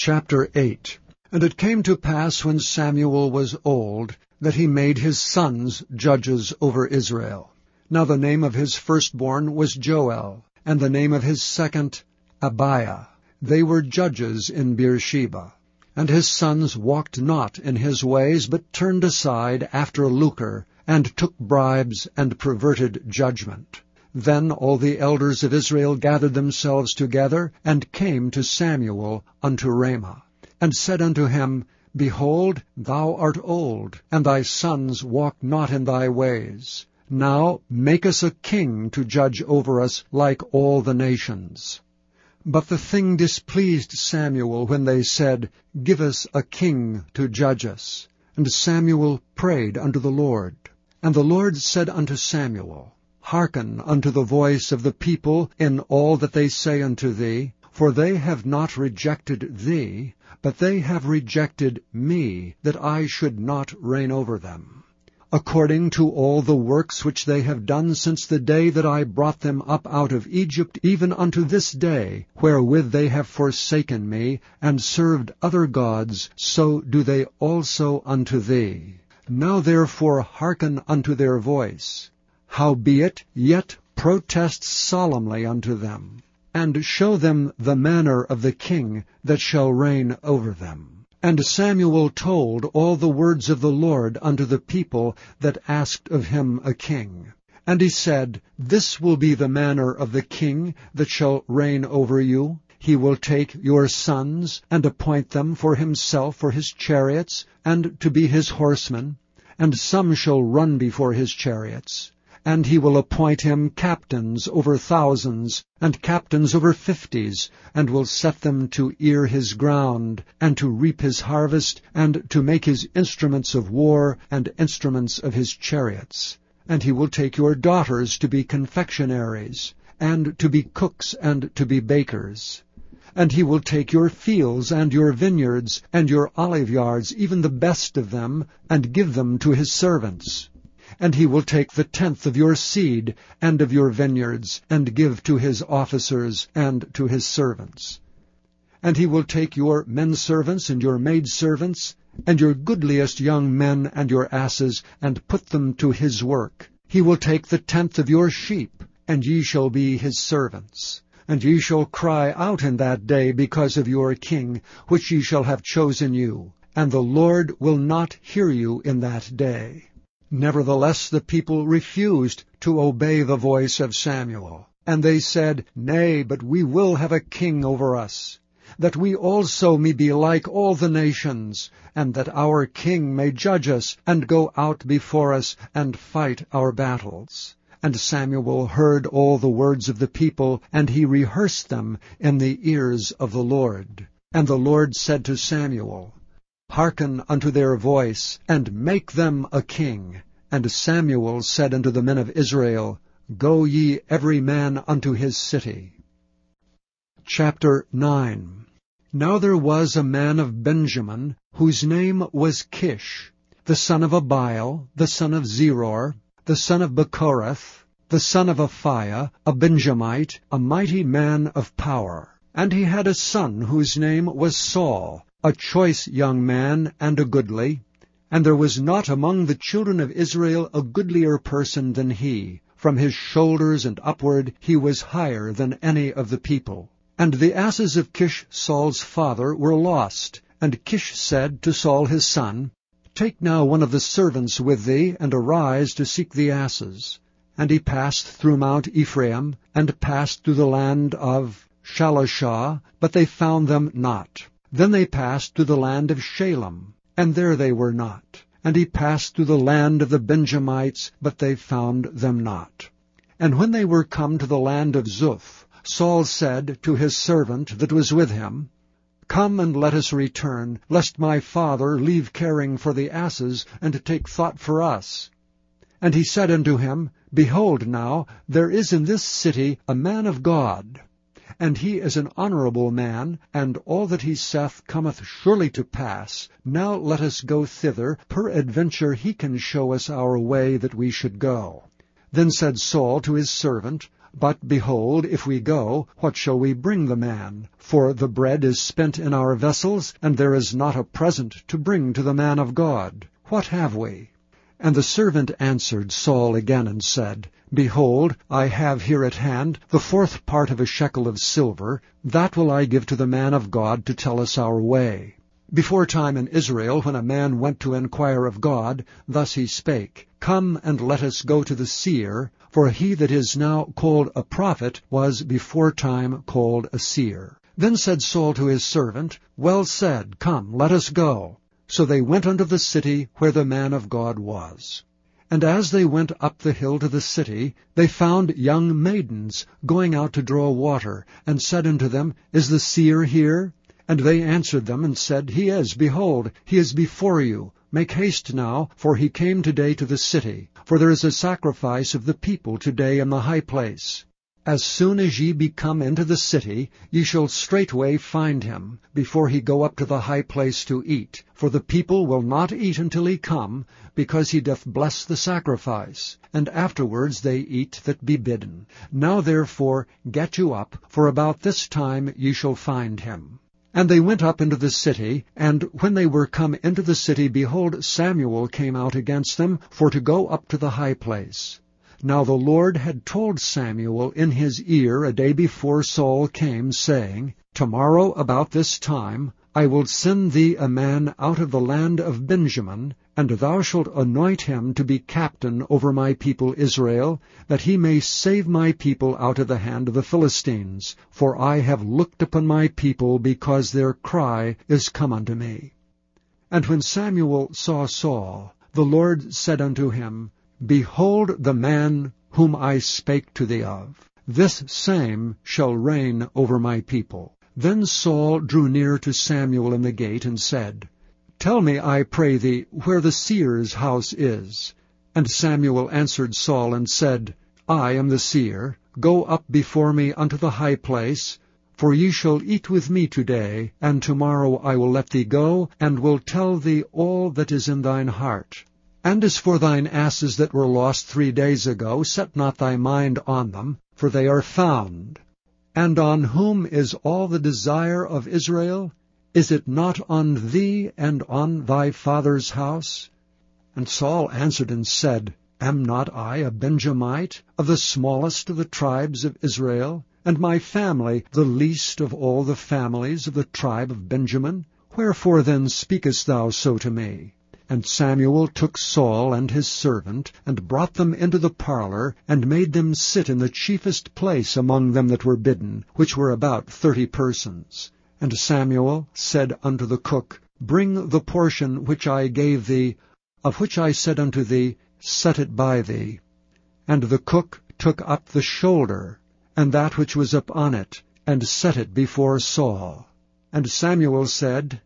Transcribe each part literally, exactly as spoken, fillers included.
Chapter eight. And it came to pass, when Samuel was old, that he made his sons judges over Israel. Now the name of his firstborn was Joel, and the name of his second Abiah. They were judges in Beersheba. And his sons walked not in his ways, but turned aside after lucre, and took bribes, and perverted judgment. Then all the elders of Israel gathered themselves together, and came to Samuel unto Ramah, and said unto him, Behold, thou art old, and thy sons walk not in thy ways. Now make us a king to judge over us like all the nations. But the thing displeased Samuel when they said, Give us a king to judge us. And Samuel prayed unto the Lord. And the Lord said unto Samuel, Hearken unto the voice of the people in all that they say unto thee, for they have not rejected thee, but they have rejected me, that I should not reign over them. According to all the works which they have done since the day that I brought them up out of Egypt, even unto this day, wherewith they have forsaken me, and served other gods, so do they also unto thee. Now therefore hearken unto their voice. Howbeit, yet protest solemnly unto them, and show them the manner of the king that shall reign over them. And Samuel told all the words of the Lord unto the people that asked of him a king. And he said, This will be the manner of the king that shall reign over you. He will take your sons, and appoint them for himself for his chariots, and to be his horsemen, and some shall run before his chariots. And he will appoint him captains over thousands, and captains over fifties, and will set them to ear his ground, and to reap his harvest, and to make his instruments of war, and instruments of his chariots. And he will take your daughters to be confectionaries, and to be cooks, and to be bakers. And he will take your fields, and your vineyards, and your oliveyards, even the best of them, and give them to his servants. And he will take the tenth of your seed, and of your vineyards, and give to his officers, and to his servants. And he will take your menservants, and your maidservants, and your goodliest young men, and your asses, and put them to his work. He will take the tenth of your sheep, and ye shall be his servants. And ye shall cry out in that day because of your king, which ye shall have chosen you. And the Lord will not hear you in that day. Nevertheless the people refused to obey the voice of Samuel. And they said, Nay, but we will have a king over us, that we also may be like all the nations, and that our king may judge us, and go out before us, and fight our battles. And Samuel heard all the words of the people, and he rehearsed them in the ears of the Lord. And the Lord said to Samuel, Hearken unto their voice, and make them a king. And Samuel said unto the men of Israel, Go ye every man unto his city. Chapter nine. Now there was a man of Benjamin, whose name was Kish, the son of Abiel, the son of Zeror, the son of Bechorath, the son of Aphiah, a Benjamite, a mighty man of power. And he had a son whose name was Saul, a choice young man, and a goodly. And there was not among the children of Israel a goodlier person than he. From his shoulders and upward he was higher than any of the people. And the asses of Kish Saul's father were lost. And Kish said to Saul his son, Take now one of the servants with thee, and arise to seek the asses. And he passed through Mount Ephraim, and passed through the land of Shalishah, but they found them not. Then they passed through the land of Shalem, and there they were not. And he passed through the land of the Benjamites, but they found them not. And when they were come to the land of Zuph, Saul said to his servant that was with him, Come and let us return, lest my father leave caring for the asses, and take thought for us. And he said unto him, Behold now, there is in this city a man of God, and he is an honorable man, and all that he saith cometh surely to pass. Now let us go thither, peradventure he can show us our way that we should go. Then said Saul to his servant, But, behold, if we go, what shall we bring the man? For the bread is spent in our vessels, and there is not a present to bring to the man of God. What have we? And the servant answered Saul again and said, Behold, I have here at hand the fourth part of a shekel of silver. That will I give to the man of God to tell us our way. Before time in Israel, when a man went to inquire of God, thus he spake, Come and let us go to the seer, for he that is now called a prophet was before time called a seer. Then said Saul to his servant, Well said, come, let us go. So they went unto the city where the man of God was. And as they went up the hill to the city, they found young maidens going out to draw water, and said unto them, Is the seer here? And they answered them, and said, He is, behold, he is before you. Make haste now, for he came today to the city. For there is a sacrifice of the people today in the high place. As soon as ye be come into the city, ye shall straightway find him, before he go up to the high place to eat. For the people will not eat until he come, because he doth bless the sacrifice. And afterwards they eat that be bidden. Now therefore get you up, for about this time ye shall find him. And they went up into the city, and when they were come into the city, behold, Samuel came out against them, for to go up to the high place. Now the Lord had told Samuel in his ear a day before Saul came, saying, Tomorrow about this time I will send thee a man out of the land of Benjamin, and thou shalt anoint him to be captain over my people Israel, that he may save my people out of the hand of the Philistines. For I have looked upon my people, because their cry is come unto me. And when Samuel saw Saul, the Lord said unto him, Behold the man whom I spake to thee of. This same shall reign over my people. Then Saul drew near to Samuel in the gate, and said, Tell me, I pray thee, where the seer's house is. And Samuel answered Saul, and said, I am the seer. Go up before me unto the high place, for ye shall eat with me today, and tomorrow I will let thee go, and will tell thee all that is in thine heart. And as for thine asses that were lost three days ago, set not thy mind on them, for they are found. And on whom is all the desire of Israel? Is it not on thee and on thy father's house? And Saul answered and said, Am not I a Benjamite, of the smallest of the tribes of Israel, and my family the least of all the families of the tribe of Benjamin? Wherefore then speakest thou so to me? And Samuel took Saul and his servant, and brought them into the parlor, and made them sit in the chiefest place among them that were bidden, which were about thirty persons. And Samuel said unto the cook, Bring the portion which I gave thee, of which I said unto thee, Set it by thee. And the cook took up the shoulder, and that which was upon it, and set it before Saul. And Samuel said,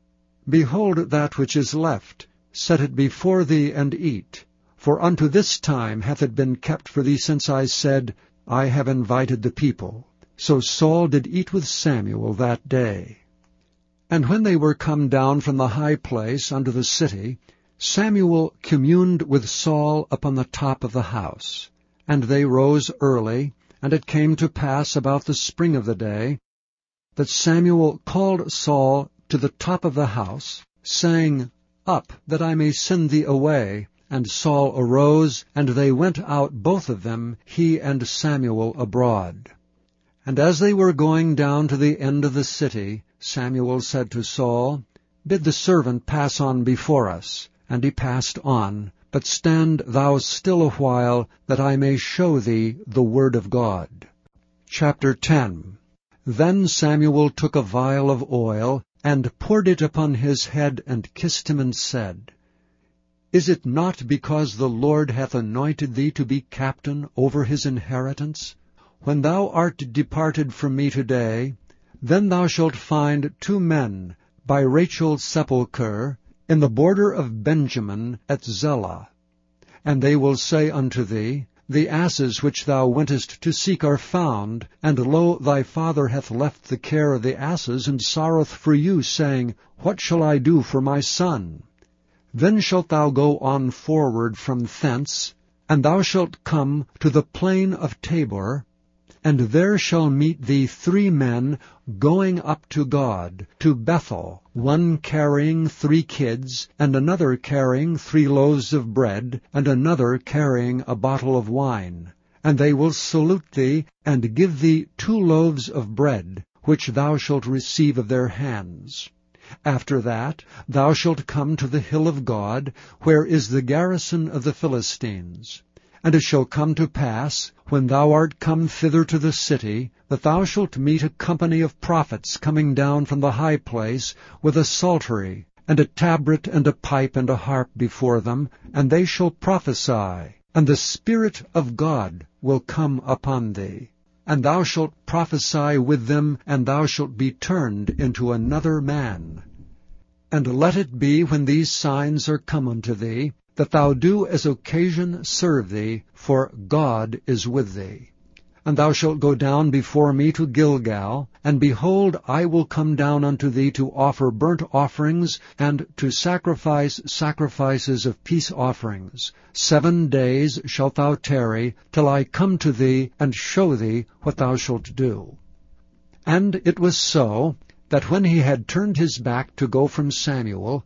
Behold that which is left, set it before thee, and eat. For unto this time hath it been kept for thee, since I said, I have invited the people. So Saul did eat with Samuel that day. And when they were come down from the high place unto the city, Samuel communed with Saul upon the top of the house. And they rose early, and it came to pass about the spring of the day, that Samuel called Saul to the top of the house, saying, Up, that I may send thee away. And Saul arose, and they went out both of them, he and Samuel, abroad. And as they were going down to the end of the city, Samuel said to Saul, Bid the servant pass on before us. And he passed on, but stand thou still a while, that I may show thee the word of God. Chapter ten. Then Samuel took a vial of oil, and poured it upon his head, and kissed him, and said, Is it not because the Lord hath anointed thee to be captain over his inheritance? When thou art departed from me today, then thou shalt find two men by Rachel's sepulchre, in the border of Benjamin at Zelah. And they will say unto thee, The asses which thou wentest to seek are found, and lo, thy father hath left the care of the asses, and sorroweth for you, saying, What shall I do for my son? Then shalt thou go on forward from thence, and thou shalt come to the plain of Tabor, And there shall meet thee three men going up to God, to Bethel, one carrying three kids, and another carrying three loaves of bread, and another carrying a bottle of wine. And they will salute thee, and give thee two loaves of bread, which thou shalt receive of their hands. After that thou shalt come to the hill of God, where is the garrison of the Philistines. And it shall come to pass, when thou art come thither to the city, that thou shalt meet a company of prophets coming down from the high place, with a psaltery, and a tabret, and a pipe, and a harp before them, and they shall prophesy. And the Spirit of God will come upon thee. And thou shalt prophesy with them, and thou shalt be turned into another man. And let it be, when these signs are come unto thee, that thou do as occasion serve thee, for God is with thee. And thou shalt go down before me to Gilgal, and behold, I will come down unto thee to offer burnt offerings, and to sacrifice sacrifices of peace offerings. Seven days shalt thou tarry, till I come to thee, and show thee what thou shalt do. And it was so, that when he had turned his back to go from Samuel,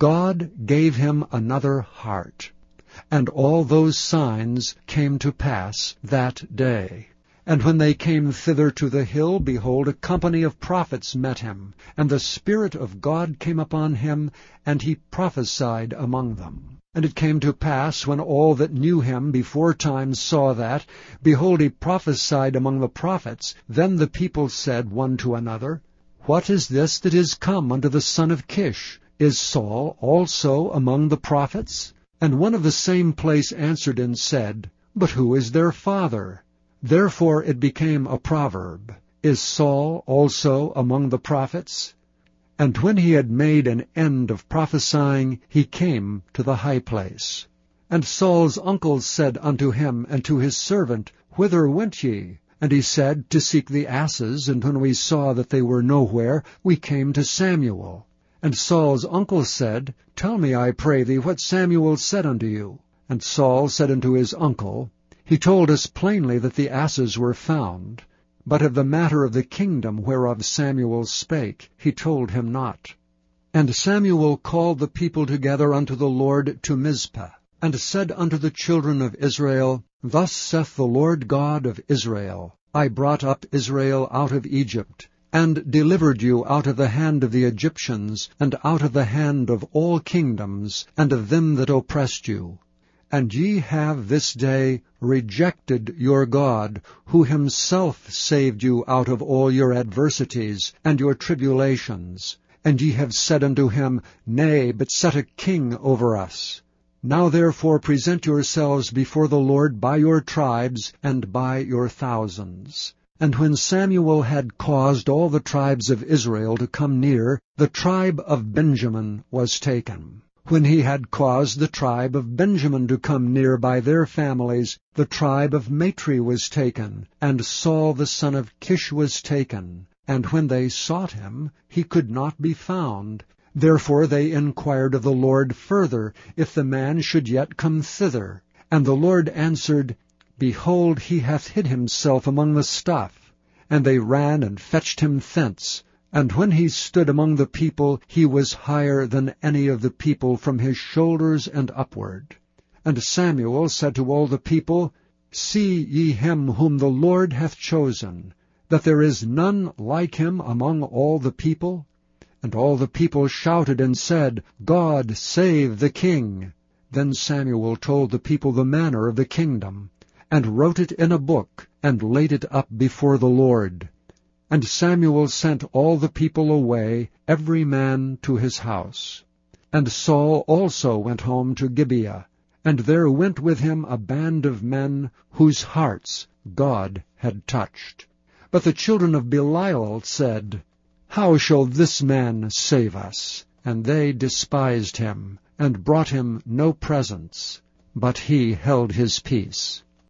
God gave him another heart. And all those signs came to pass that day. And when they came thither to the hill, behold, a company of prophets met him. And the Spirit of God came upon him, and he prophesied among them. And it came to pass, when all that knew him before time saw that, behold, he prophesied among the prophets, then the people said one to another, What is this that is come unto the son of Kish? Is Saul also among the prophets? And one of the same place answered and said, But who is their father? Therefore it became a proverb, Is Saul also among the prophets? And when he had made an end of prophesying, he came to the high place. And Saul's uncles said unto him and to his servant, Whither went ye? And he said, To seek the asses, and when we saw that they were nowhere, we came to Samuel. And Saul's uncle said, Tell me, I pray thee, what Samuel said unto you. And Saul said unto his uncle, He told us plainly that the asses were found, but of the matter of the kingdom whereof Samuel spake, he told him not. And Samuel called the people together unto the Lord to Mizpah, and said unto the children of Israel, Thus saith the Lord God of Israel, I brought up Israel out of Egypt, and delivered you out of the hand of the Egyptians, and out of the hand of all kingdoms, and of them that oppressed you. And ye have this day rejected your God, who himself saved you out of all your adversities and your tribulations. And ye have said unto him, Nay, but set a king over us. Now therefore present yourselves before the Lord by your tribes and by your thousands. And when Samuel had caused all the tribes of Israel to come near, the tribe of Benjamin was taken. When he had caused the tribe of Benjamin to come near by their families, the tribe of Matri was taken, and Saul the son of Kish was taken. And when they sought him, he could not be found. Therefore they inquired of the Lord further, if the man should yet come thither. And the Lord answered, Behold, he hath hid himself among the stuff. And they ran and fetched him thence. And when he stood among the people, he was higher than any of the people from his shoulders and upward. And Samuel said to all the people, See ye him whom the Lord hath chosen, that there is none like him among all the people? And all the people shouted and said, God save the king. Then Samuel told the people the manner of the kingdom, and wrote it in a book, and laid it up before the Lord. And Samuel sent all the people away, every man to his house. And Saul also went home to Gibeah, and there went with him a band of men whose hearts God had touched. But the children of Belial said, How shall this man save us? And they despised him, and brought him no presents, but he held his peace.